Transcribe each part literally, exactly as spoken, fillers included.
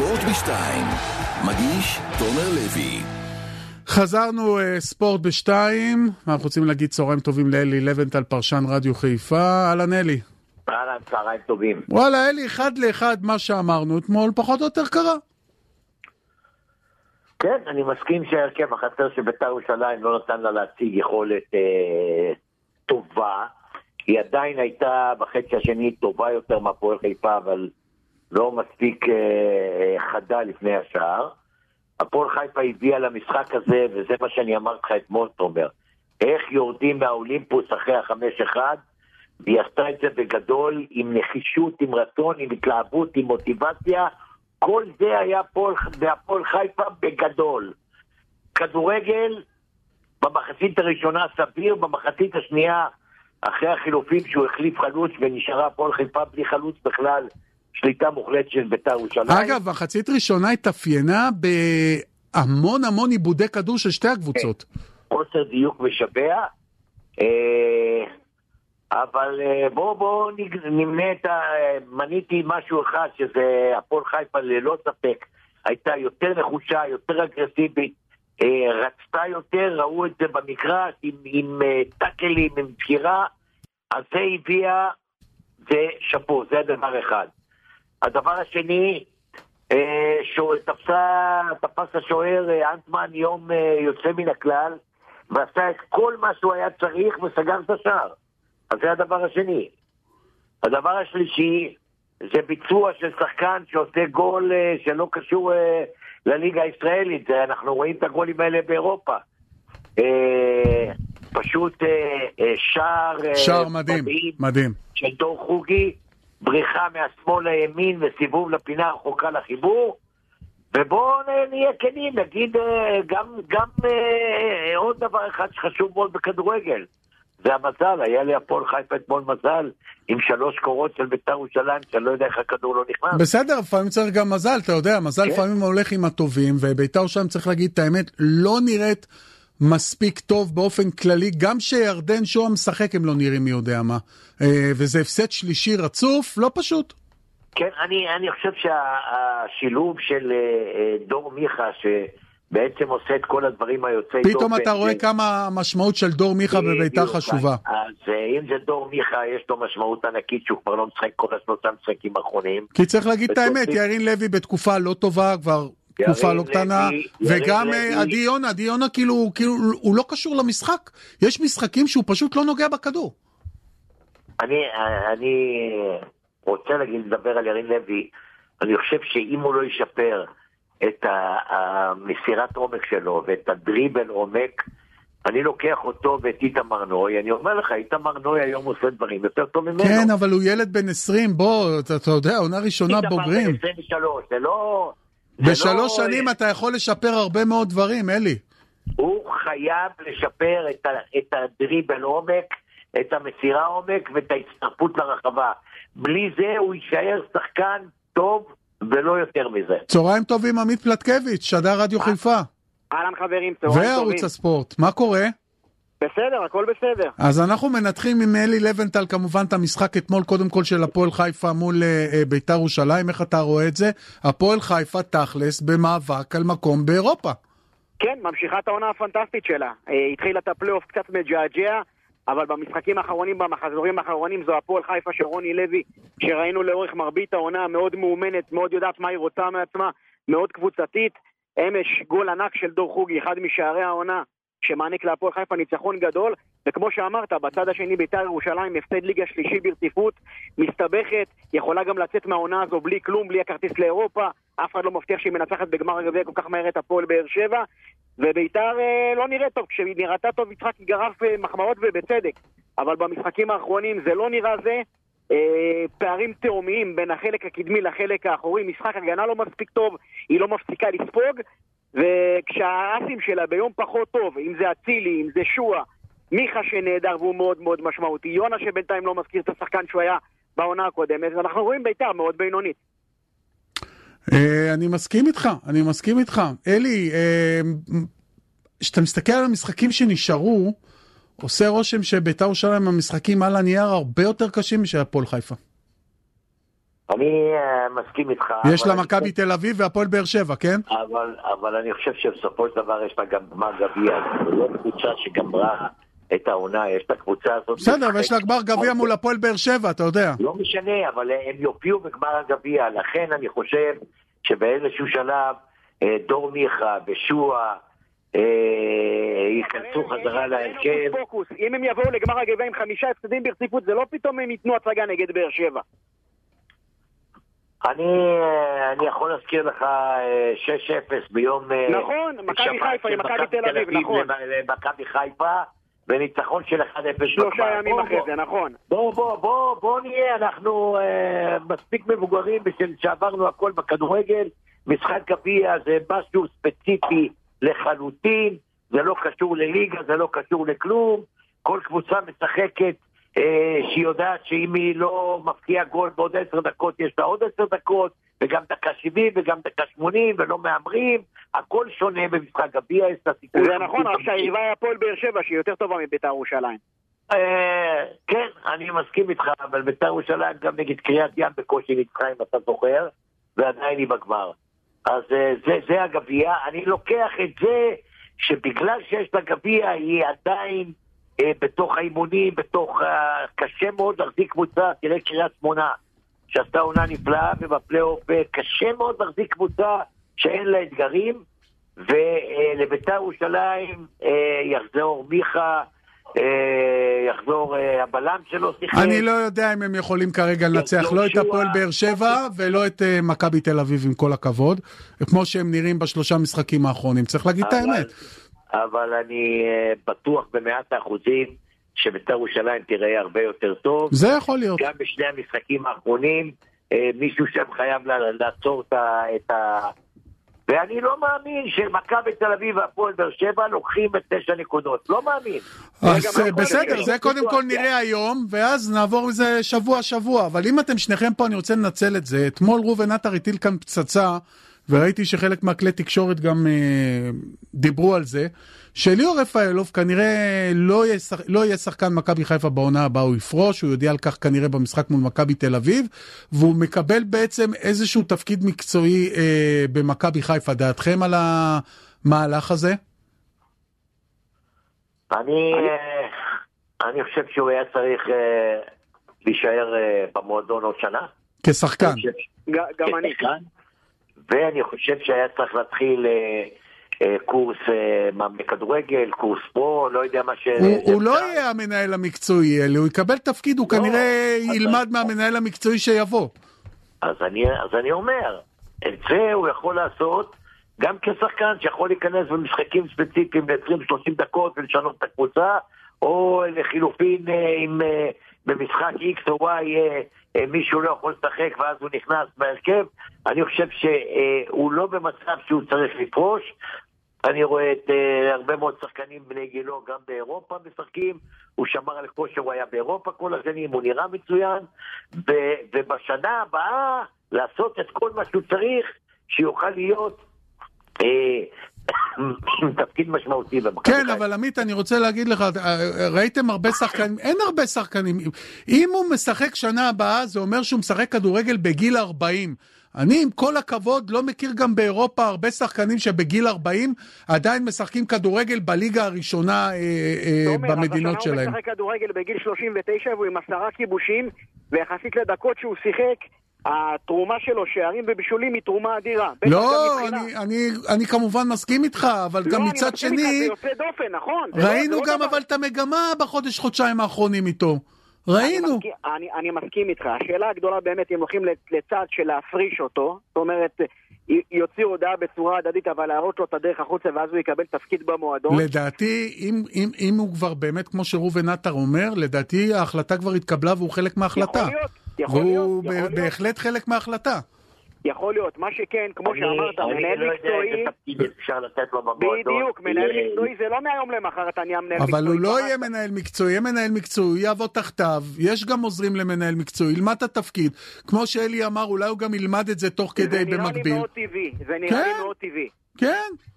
ספורט בשתיים, מגיש תומר לוי. חזרנו uh, ספורט בשתיים, אנחנו רוצים להגיד צהריים טובים לאלי לבנטל, פרשן רדיו חיפה. אהלן אלי. אהלן, צהריים טובים. וואלה אלי, אחד לאחד מה שאמרנו אתמול, פחות או יותר קרה. כן, אני מסכים שהרכב החסר של בית"ר ירושלים לא נתן לה להציג יכולת אה, טובה. היא עדיין הייתה בחצי השני טובה יותר מהפועל חיפה, אבל לא מספיק אה, חדה לפני השער. הפועל חיפה הביאה למשחק הזה, וזה מה שאני אמרתי לך אתמול, תומר. איך יורדים מהאולימפוס אחרי החמש אחד, והיא עשתה את זה בגדול, עם נחישות, עם רצון, עם התלהבות, עם מוטיבציה. כל זה היה בהפועל חיפה בגדול. כדורגל במחצית הראשונה סביר, במחצית השנייה אחרי החילופים שהוא החליף חלוץ ונשארה הפועל חיפה בלי חלוץ בכלל, שליטה מוחלטת של בית"ר ירושלים. אגב, מחצית ראשונה התאפיינה בהמון המון עיבודי כדור של שתי הקבוצות. חוסר דיוק משבע, אבל בואו בואו נמנה את ה... מניתי משהו אחד, שזה הפועל חיפה ללא ספק הייתה יותר נחושה, יותר אגרסיבית, רצתה יותר, ראו את זה במגרש עם, עם טאקלים, עם בחירה, אז זה הביאה, זה שפו, זה הדבר אחד. הדבר השני, תפסה, תפס השוער אנטמן יום יוצא מן הכלל, ועשה את כל מה שהוא היה צריך וסגר את השער. אז זה הדבר השני. הדבר השלישי, זה ביצוע של שחקן שעושה גול שלא קשור לליגה הישראלית. זה, אנחנו רואים את הגולים האלה באירופה. פשוט שער, שער מדהים, מדהים. של דור חוגי, בריחה מהשמאל לימין וסיבוב לפינה רחוקה לחיבור. ובואו נהיה כנים, נגיד גם, גם עוד דבר אחד שחשוב מאוד בכדורגל. זה המזל, היה לי הפועל חיפה אתמול מזל, עם שלוש קורות של בית"ר ירושלים, שאני לא יודע איך הכדור לא נכנס. בסדר, לפעמים צריך גם מזל, אתה יודע, מזל כן. לפעמים הולך עם הטובים, ובית"ר ירושלים צריך להגיד את האמת, לא נראית מספיק טוב באופן כללי, גם שירדן שוהם משחק הם לא נראים מי יודע מה, וזה הפסד שלישי רצוף, לא פשוט. כן, אני, אני חושב שהשילוב של דור מיכה, ש... בעצם עושה את כל הדברים היוצאי דופן. פתאום אתה רואה כמה המשמעות של דור מיכה בבית"ר חשובה. אז אם זה דור מיכה, יש לו משמעות ענקית שהוא כבר לא משחק כל השלושה משחקים האחרונים. כי צריך להגיד את האמת, ירין לוי בתקופה לא טובה, כבר תקופה לא קטנה, וגם עדי יונה, עדי יונה כאילו הוא לא קשור למשחק. יש משחקים שהוא פשוט לא נוגע בכדור. אני רוצה להגיד, לדבר על ירין לוי, אני חושב שאם הוא לא ישפר את המסירת עומק שלו ואת הדריבל עומק, אני לוקח אותו ואת איתמר נוי, אני אומר לך, איתמר נוי היום עושה דברים יותר טוב ממנו. כן, אבל הוא ילד בן עשרים, בוא, אתה, אתה יודע, עונה ראשונה בוגרים. איתמר בן עשרים ושלוש, זה לא... בשלוש לא... שנים אתה יכול לשפר הרבה מאוד דברים, אלי. הוא חייב לשפר את, ה, את הדריבל עומק, את המסירה עומק ואת ההצטרפות לרחבה. בלי זה הוא יישאר שחקן טוב, ולא יותר מזה. צהריים טובים, עמית פלטקביץ', שדר רדיו חיפה. אהלן חברים, צהריים טובים. וערוץ הספורט, מה קורה? בסדר, הכל בסדר. אז אנחנו מנתחים עם אלי לבנטל כמובן את המשחק אתמול, קודם כל של הפועל חיפה מול uh, בית"ר ירושלים, איך אתה רואה את זה? הפועל חיפה תכלס במאבק על מקום באירופה. כן, ממשיכה את העונה הפנטסטית שלה. Uh, התחילה את הפלייאוף קצת מג'עג'ע, אבל במשחקים האחרונים, במחזורים האחרונים, זו הפועל חיפה של רוני לוי, שראינו לאורך מרבית העונה, מאוד מאומנת, מאוד יודעת מה היא רוצה מעצמה, מאוד קבוצתית. אמש גול ענק של דור חוגי, אחד משערי העונה, שמעניק להפועל חיפה ניצחון גדול, וכמו שאמרת, בצד השני בית"ר ירושלים, הפסד ליגה שלישי ברציפות, מסתבכת, יכולה גם לצאת מהעונה הזו בלי כלום, בלי הכרטיס לאירופה, אף אחד לא מבטיח שהיא מנצחת בגמר הגביע כל כך מהר את הפועל באר שבע, ובית"ר אה, לא נראה טוב, כשהיא נראתה טוב יצחק גרף אה, מחמאות ובצדק, אבל במשחקים האחרונים זה לא נראה זה, אה, פערים תאומיים בין החלק הקדמי לחלק האחורי, משחק הגנה לא מספיק טוב, היא לא מפסיקה לספוג, וכשהאסים שלה ביום פחות טוב, אם זה אצילי, אם זה שואה, מיכה שנהדר והוא מאוד מאוד משמעותי, יונה שבינתיים לא מזכיר את השחקן שהוא היה בעונה הקודמת, ואנחנו רואים בית"ר מאוד בינונית. אני מסכים איתך, אני מסכים איתך. אלי, כשאתה מסתכל על המשחקים שנשארו, עושה רושם שבית"ר ירושלים המשחקים על הנייר הרבה יותר קשים משל הפועל חיפה. אני uh, מסכים איתך. יש לה מכבי תל אביב והפועל באר שבע, כן? אבל, אבל אני חושב שבסופו של דבר יש לה גם גמר גביע, זה לא קבוצה שגמרה את העונה, יש לה קבוצה הזאת... בסדר, ויש לה גמר גביע מול הפועל באר שבע, אתה יודע. לא משנה, אבל הם יופיעו בגמר הגביע, לכן אני חושב שבאיזשהו שלב דור מיכה ושועה ייכנסו חזרה להרכב. אם הם יבואו לגמר הגביע עם חמישה הפסדים ברציפות, זה לא פתאום הם ייתנו הצגה נגד באר שבע. אני, אני יכול להזכיר לך שש אפס ביום... נכון, מכבי חיפה עם מכבי תל אביב, נכון. מכבי חיפה, וניצחון של אחד אפס. שלושה ימים אחרי זה, נכון. בוא, בוא, בוא, בוא נהיה, אנחנו אה, מספיק מבוגרים בשביל שעברנו הכל בכדורגל. משחק גביע זה משהו ספציפי לחלוטין, זה לא קשור לליגה, זה לא קשור לכלום. כל קבוצה משחקת אה, שהיא יודעת שאם היא לא מפקיעה גול בעוד עשר דקות, יש לה עוד עשר דקות, וגם דקה שבעים וגם דקה שמונים, ולא מאמרים. הכל שונה במשחק גביע, יש לה סיכוי. זה נכון, רק שהיריבה היא הפועל באר שבע, שהיא יותר טובה מבית"ר ירושלים. אה, כן, אני מסכים איתך, אבל בית"ר ירושלים גם נגד קריית ים בקושי ניצחה, אם אתה זוכר, ועדיין היא בגמר. אז אה, זה, זה הגביע. אני לוקח את זה שבגלל שיש לה גביע, היא עדיין אה, בתוך האימונים, בתוך... אה, קשה מאוד להחזיק קבוצה, תראה קריית שמונה, שעשתה עונה נפלאה, ובפלייאוף קשה מאוד להחזיק קבוצה שאין לה אתגרים, ולבית"ר ירושלים יחזור מיכה, יחזור הבלם שלו. אני לא יודע אם הם יכולים כרגע לנצח לא את הפועל באר שבע ולא את מכבי תל אביב, עם כל הכבוד, כמו שהם נראים בשלושה משחקים האחרונים, צריך להגיד את האמת. אבל אני בטוח במאת האחוזים שבית"ר ירושלים תראה הרבה יותר טוב. זה יכול להיות. גם בשני המשחקים האחרונים מישהו שם חייב לעצור את ה... ואני לא מאמין שמכבי תל אביב והפועל באר שבע לוקחים את תשע נקודות. לא מאמין. אז בסדר, זה קודם כל נראה היום, ואז נעבור מזה שבוע שבוע. אבל אם אתם שניכם פה, אני רוצה לנצל את זה. אתמול ראובן עטר הטיל כאן פצצה, וראיתי שחלק מהכלי תקשורת גם אה, דיברו על זה, שליאור רפאלוב כנראה לא יהיה, שח... לא יהיה שחקן מכבי חיפה בעונה הבאה, הוא יפרוש, הוא יודיע על כך כנראה במשחק מול מכבי תל אביב, והוא מקבל בעצם איזשהו תפקיד מקצועי אה, במכבי חיפה. דעתכם על המהלך הזה? אני, אה, אני חושב שהוא היה צריך אה, להישאר אה, במועדון עוד שנה. כשחקן. גם אני. ואני חושב שהיה צריך להתחיל קורס בכדורגל, קורס פה, לא יודע מה ש... הוא לא יהיה המנהל המקצועי, הוא יקבל תפקיד, הוא כנראה ילמד מהמנהל המקצועי שיבוא. אז אני אומר, את זה הוא יכול לעשות גם כשחקן שיכול להיכנס במשחקים ספציפיים ל-עשרים שלושים דקות ולשנות את הקבוצה, או לחילופין עם... במשחק X או Y מישהו לא יכול לשחק ואז הוא נכנס בהרכב. אני חושב שהוא לא במצב שהוא צריך לפרוש. אני רואה את הרבה מאוד שחקנים בני גילו גם באירופה משחקים, הוא שמר על כושר, הוא היה באירופה כל השנים, הוא נראה מצוין, ובשנה הבאה לעשות את כל מה שהוא צריך שיוכל להיות עם תפקיד משמעותי. כן, אבל עמית, אני רוצה להגיד לך, ראיתם הרבה שחקנים, אין הרבה שחקנים, אם הוא משחק שנה הבאה, זה אומר שהוא משחק כדורגל בגיל ארבעים. אני עם כל הכבוד לא מכיר גם באירופה הרבה שחקנים שבגיל ארבעים עדיין משחקים כדורגל בליגה הראשונה במדינות שלהם. הוא משחק כדורגל בגיל שלושים ותשע והוא עם עשרה כיבושים, ויחסית לדקות שהוא שיחק, התרומה שלו, שערים ובישולים, היא תרומה אדירה. לא, אני, אני, אני כמובן מסכים איתך, אבל לא, גם מצד שני... זה יוצא דופן, נכון? ראינו לא, גם לא אבל את המגמה בחודש חודשיים האחרונים איתו. ראינו. אני מסכים, אני, אני מסכים איתך. השאלה הגדולה באמת, אם הולכים לצד של להפריש אותו, זאת אומרת, יוציא הודעה בצורה הדדית, אבל להראות לו את הדרך החוצה, ואז הוא יקבל תפקיד במועדון. לדעתי, אם, אם, אם הוא כבר באמת, כמו שראובן עטר אומר, לדעתי ההחלטה כבר התקבלה והוא חלק מההחלטה. יכול להיות, יכול להיות. והוא יכול להיות. בהחלט חלק מההחלטה. יכול להיות, מה שכן, כמו שאמרת, מנהל מקצועי, בדיוק, מנהל מקצועי זה לא מהיום למחר, אתה נהיה מנהל מקצועי. אבל הוא לא יהיה מנהל מקצועי, יהיה מנהל מקצועי, הוא יעבוד תחתיו, יש גם עוזרים למנהל מקצועי, ילמד את התפקיד, כמו שאלי אמר, אולי הוא גם ילמד את זה תוך כדי במקביל. זה נראה לי מאוד טבעי, זה נראה לי מאוד טבעי. כן,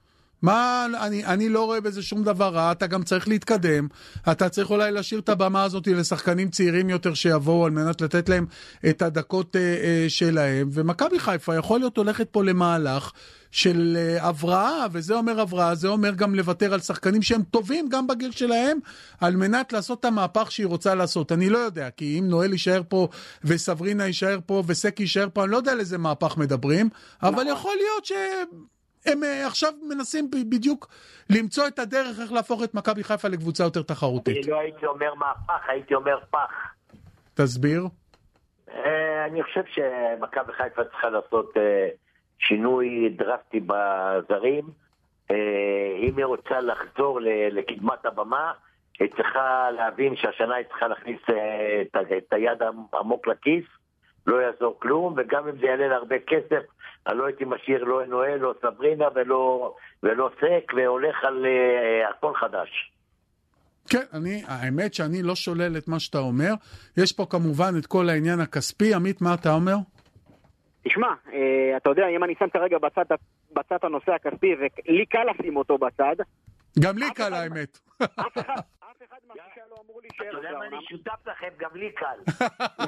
מה, אני, אני לא רואה בזה שום דבר רע, אתה גם צריך להתקדם, אתה צריך אולי להשאיר את הבמה הזאת לשחקנים צעירים יותר שיבואו על מנת לתת להם את הדקות אה, אה, שלהם, ומכבי חיפה יכול להיות הולכת פה למהלך של אה, הבראה, וזה אומר הבראה, זה אומר גם לוותר על שחקנים שהם טובים גם בגיל שלהם, על מנת לעשות את המהפך שהיא רוצה לעשות. אני לא יודע, כי אם נואל יישאר פה, וסברינה יישאר פה, וסקי יישאר פה, אני לא יודע על איזה מהפך מדברים, אבל יכול להיות ש... הם עכשיו מנסים בדיוק למצוא את הדרך איך להפוך את מכבי חיפה לקבוצה יותר תחרותית. אני לא הייתי אומר מהפך, הייתי אומר פח. תסביר. אני חושב שמכבי חיפה צריכה לעשות שינוי דרסטי בזרים. אם היא רוצה לחזור לקדמת הבמה, היא צריכה להבין שהשנה היא צריכה להכניס את היד עמוק לכיס, לא יעזור כלום, וגם אם זה יעלה לה הרבה כסף, אני לא הייתי משאיר לא נואל, לא סברינה ולא, ולא סק, והולך על uh, הכל חדש. כן, אני, האמת שאני לא שולל את מה שאתה אומר. יש פה כמובן את כל העניין הכספי. עמית, מה אתה אומר? תשמע, אה, אתה יודע, אם אני שם כרגע בצד, בצד הנושא הכספי, ולי קל לשים אותו בצד. גם לי קל, האמת. אף אחד, אף אחד מהשישה לא אמור להישאר. אתה יודע מה, אני שותף לכם, גם לי קל.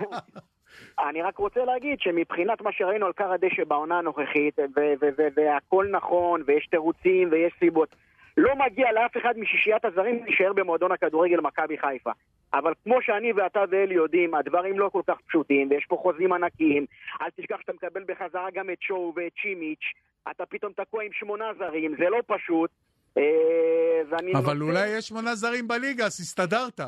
אני רק רוצה להגיד שמבחינת מה שראינו על קר הדשא בעונה הנוכחית, והכל נכון, ויש תירוצים ויש סיבות, לא מגיע לאף אחד משישיית הזרים להישאר במועדון הכדורגל מכבי חיפה. אבל כמו שאני ואתה ואלי יודעים, הדברים לא כל כך פשוטים, ויש פה חוזים ענקיים. אל תשכח שאתה מקבל בחזרה גם את שואו ואת שימיץ', אתה פתאום תקוע עם שמונה זרים, זה לא פשוט. אבל אולי יש שמונה זרים בליגה, אז הסתדרת.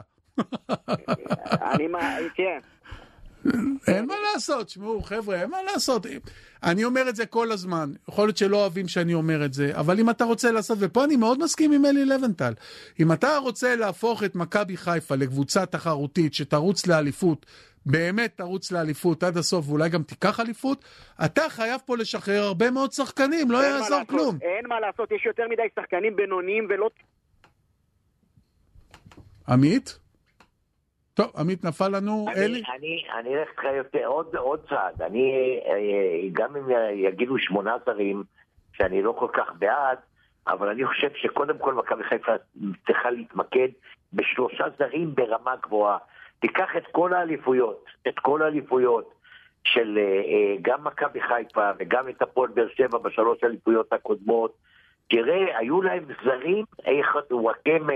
אני מה, כן. אין מה לעשות, שמעו חבר'ה, אין מה לעשות. אני אומר את זה כל הזמן, יכול להיות שלא אוהבים שאני אומר את זה, אבל אם אתה רוצה לעשות, ופה אני מאוד מסכים עם אלי לבנטל, אם אתה רוצה להפוך את מכבי חיפה לקבוצה תחרותית שתרוץ לאליפות, באמת תרוץ לאליפות עד הסוף, ואולי גם תיקח אליפות, אתה חייב פה לשחרר הרבה מאוד שחקנים, לא יעזור כלום. אין מה לעשות, יש יותר מדי שחקנים בינוניים ולא... עמית? טוב, עמית נפל לנו, אני, אלי? אני, אני אלך לך יותר, עוד, עוד צעד. אני, גם אם יגידו שמונה זרים, שאני לא כל כך בעד, אבל אני חושב שקודם כל מכבי חיפה צריכה להתמקד בשלושה זרים ברמה גבוהה. תיקח את כל האליפויות, את כל האליפויות של גם מכבי חיפה וגם את הפועל באר שבע בשלוש האליפויות הקודמות. תראה, היו להם זרים, אחד וואקמה,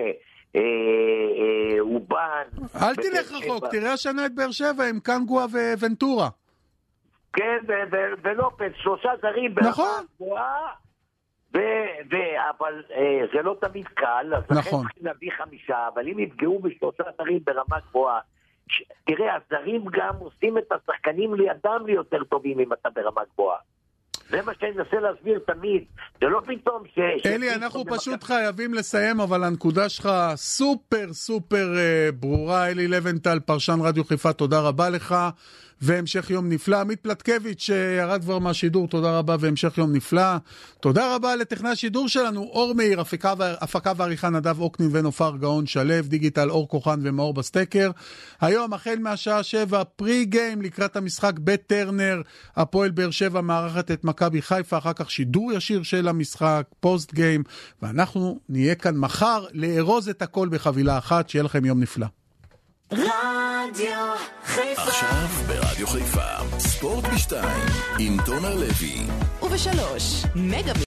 אובן. אל תלך רחוק, תראה השנה את באר שבע עם קנגואה וונטורה. כן, ולופס, שלושה זרים ברמה גבוהה, אבל זה לא תמיד קל, אז לכן צריכים להביא חמישה, אבל אם יפגעו בשלושה זרים ברמה גבוהה, תראה, הזרים גם עושים את השחקנים לידם ליותר טובים אם אתה ברמה גבוהה. זה מה שאני אנסה להסביר תמיד. זה לא פתאום ש... אלי, אנחנו פשוט חייבים לסיים, אבל הנקודה שלך סופר סופר ברורה. אלי לבנטל, פרשן רדיו חיפה, תודה רבה לך, והמשך יום נפלא. עמית פלטקביץ' שירד כבר מהשידור, תודה רבה והמשך יום נפלא. תודה רבה לטכנאי השידור שלנו, אור מאיר, הפקה ועריכה נדב אוקנין ונופר גאון שלב, דיגיטל אור כוחן ומאור בסטקר. היום החל מהשעה שבע פרי גיים לקראת המשחק בית טרנר, הפועל באר שבע מארחת את מכבי חיפה, אחר כך שידור ישיר של המשחק, פוסט גיים, ואנחנו נהיה כאן מחר לארוז את הכל בחבילה אחת. שיהיה לכם יום נפלא. רדיו חיפה. עכשיו ברדיו חיפה ספורט בשתיים עם תומר לוי, ובשלוש מגה